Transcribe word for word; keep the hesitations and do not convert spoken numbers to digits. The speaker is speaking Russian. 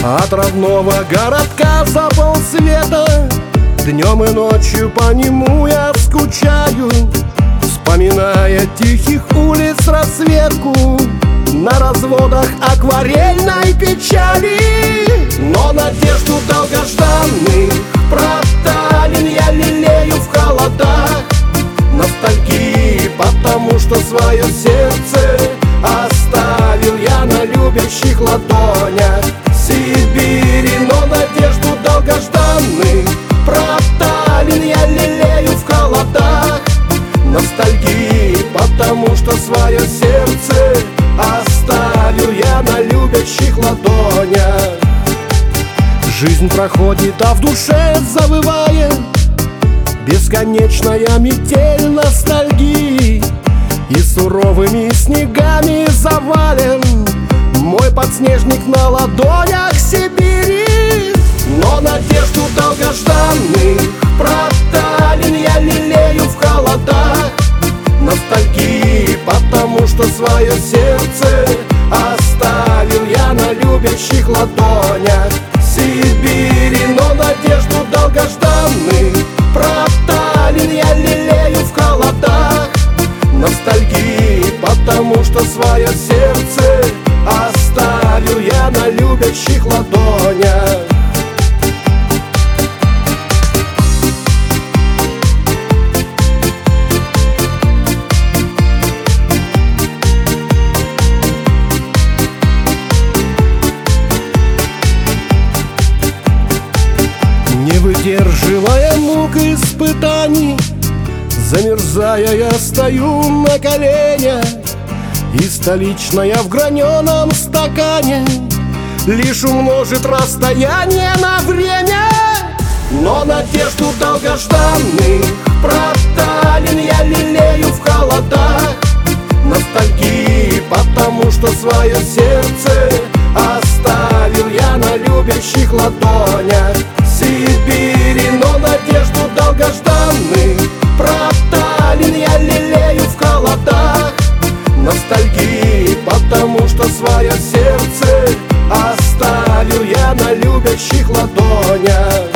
От родного городка за полсвета днем и ночью по нему я скучаю, вспоминая тихих улиц расцветку на разводах акварельной печали. Но надежду долгожданных проталин я лелею в холодах ностальгии, потому что свое сердце оставил я на любящих ладонях Сибири. Но надежду долгожданных проталин я лелею в холодах ностальгии, потому что свое сердце оставил я на любящих ладонях. Жизнь проходит, а в душе завывает бесконечная метель ностальгии, и суровыми снегами завален мой подснежник на ладонях Сибири. Но надежду долгожданных проталин я лелею в холодах ностальгии, потому что свое сердце оставил я на любящих ладонях Сибири. Но надежду долгожданных проталин я лелею в холодах ностальгии, потому что свое сердце оставил я на любящих ладонях. Не выдерживая мук и испытаний, замерзая, я стою на коленях, и столичная в граненом стакане лишь умножит расстояние на время. Но надежду долгожданных проталин я лелею в холодах ностальгии, потому что свое сердце оставил я на любящих ладонях Сибири. Но надежду долгожданных проталин я лелею в холодах ностальгии, потому что свое сердце оставил я на любящих ладонях.